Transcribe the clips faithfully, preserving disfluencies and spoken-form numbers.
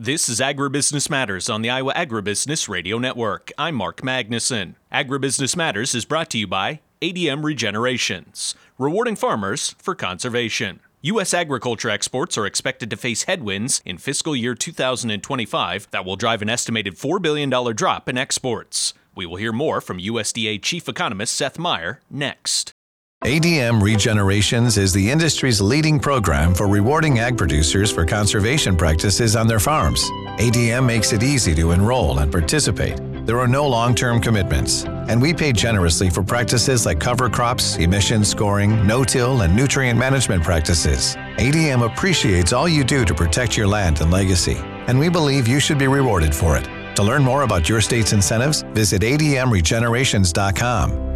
This is Agribusiness Matters on the Iowa Agribusiness Radio Network. I'm Mark Magnuson. Agribusiness Matters is brought to you by A D M Regenerations, rewarding farmers for conservation. U S agriculture exports are expected to face headwinds in fiscal year two thousand twenty-five that will drive an estimated four billion dollars drop in exports. We will hear more from U S D A Chief Economist Seth Meyer next. A D M Regenerations is the industry's leading program for rewarding ag producers for conservation practices on their farms. A D M makes it easy to enroll and participate. There are no long-term commitments, and we pay generously for practices like cover crops, emission scoring, no-till, and nutrient management practices. A D M appreciates all you do to protect your land and legacy, and we believe you should be rewarded for it. To learn more about your state's incentives, visit A D M regenerations dot com.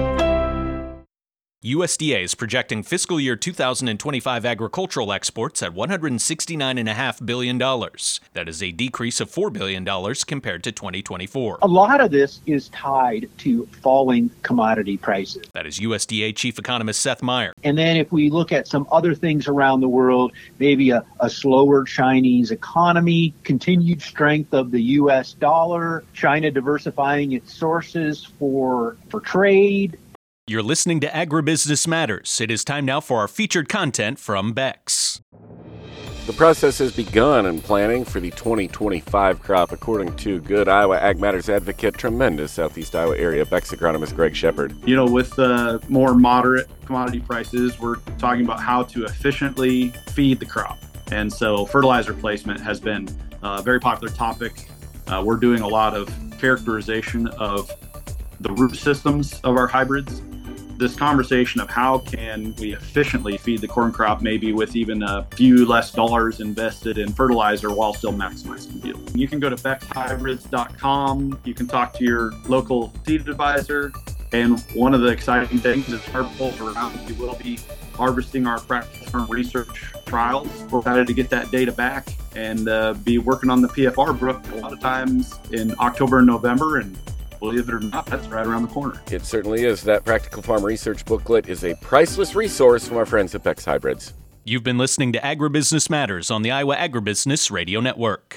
U S D A is projecting fiscal year two thousand twenty-five agricultural exports at one hundred sixty-nine point five billion dollars. That is a decrease of four billion dollars compared to twenty twenty-four. A lot of this is tied to falling commodity prices. That is U S D A Chief Economist Seth Meyer. And then if we look at some other things around the world, maybe a, a slower Chinese economy, continued strength of the U S dollar, China diversifying its sources for, for trade. You're listening to Agribusiness Matters. It is time now for our featured content from Beck's. The process has begun in planning for the twenty twenty-five crop, according to good Iowa Ag Matters advocate, tremendous Southeast Iowa area, Beck's agronomist Greg Shepard. You know, with uh, more moderate commodity prices, we're talking about how to efficiently feed the crop. And so fertilizer placement has been a very popular topic. Uh, we're doing a lot of characterization of the root systems of our hybrids. This conversation of how can we efficiently feed the corn crop, maybe with even a few less dollars invested in fertilizer while still maximizing yield. You can go to bex hybrids dot com. You can talk to your local seed advisor. And one of the exciting things is our polls around. We will be harvesting our practice farm research trials. We're excited to get that data back and uh, be working on the P F R book a lot of times in October and November. And believe it or not, that's right around the corner. It certainly is. That Practical Farm Research booklet is a priceless resource from our friends at Beck's Hybrids. You've been listening to Agribusiness Matters on the Iowa Agribusiness Radio Network.